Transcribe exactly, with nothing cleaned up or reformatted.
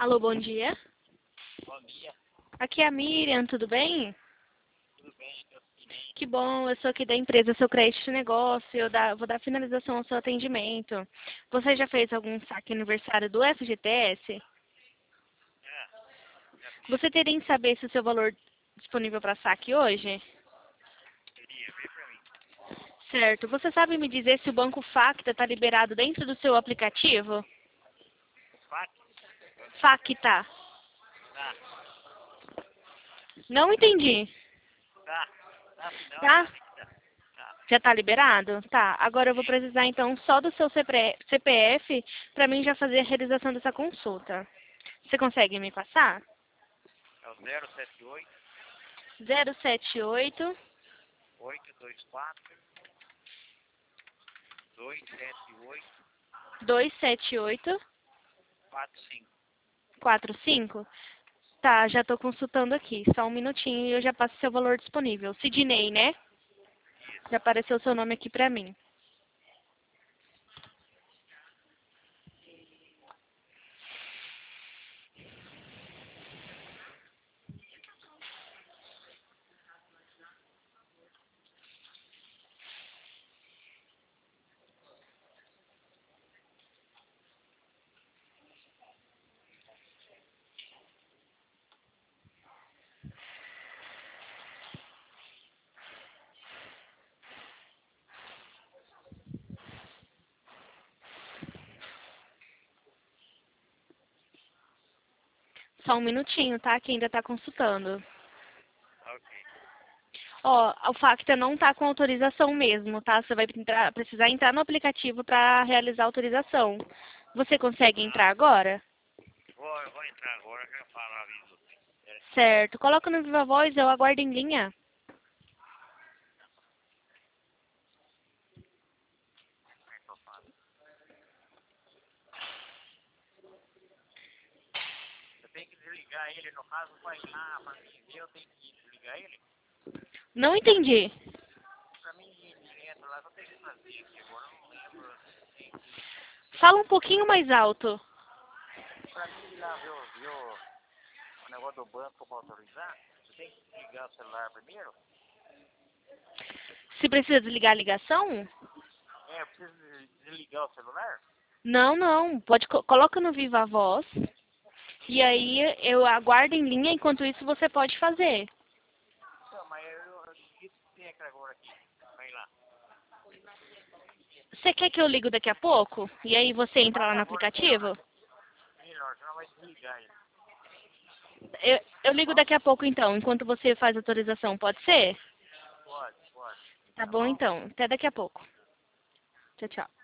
Alô, bom dia. Bom dia, Aqui é a Miriam, tudo bem? tudo bem? Eu assinei. Que bom, eu sou aqui da empresa Seu Crédito de Negócio, eu dá- vou dar finalização ao seu atendimento. Você já fez algum saque aniversário do F G T S? Já, já fiz. Você teria em saber se o seu valor disponível para saque hoje? Queria ver pra mim. Certo. Você sabe me dizer se o Banco Facta está liberado dentro do seu aplicativo? O fax? Facta. Tá, Não entendi. tá. Tá, senão Tá? tá ainda. Tá. Já está liberado? Tá. Agora eu vou precisar então só do seu C P F para mim já fazer a realização dessa consulta. Você consegue me passar? É o zero sete oito, Zero sete oito oito dois quatro, dois sete oito, dois sete oito quatro cinco. quatro cinco. Tá, já estou consultando aqui. Só um minutinho e eu já passo seu valor disponível. Sidney, né? Já Isso. apareceu o seu nome aqui para mim. Só um minutinho, tá? Que ainda está consultando. Ok. Ó, o Facta não tá com autorização mesmo, tá? Você vai entrar- precisar entrar no aplicativo para realizar a autorização. Você consegue Tá. entrar agora? Vou, eu vou entrar agora, já falo, aviso você. Espera aí. Certo. Coloca no Viva Voz, eu aguardo em linha. Como é que eu falo? Eu tenho que desligar ele, no caso, vai lá pra mim ver, eu tenho que desligar ele. Não entendi. Pra mim ir direto lá, eu tenho que fazer aqui agora, eu não lembro. Eu tenho que... Fala um pouquinho mais alto. Pra mim ir lá ver, o- ver o, o negócio do banco pra autorizar, eu tenho que desligar o celular primeiro. Se precisa desligar a ligação? É, eu preciso de- desligar o celular? Não, não. Pode co- coloca no Viva Voz. E aí eu aguardo em linha, enquanto isso você pode fazer. Não, mas eu, eu digito que tem aqui agora aqui. Vai lá. Você quer que eu ligo daqui a pouco? E aí você entra lá Faz no agora que é melhor. aplicativo? Melhor, senão vai desligar ele. Eu, eu Tá ligo bom? daqui a pouco então, enquanto você faz a autorização, pode ser? Pode, pode. Tá Tá bom bom? então. Até daqui a pouco. Tchau, tchau.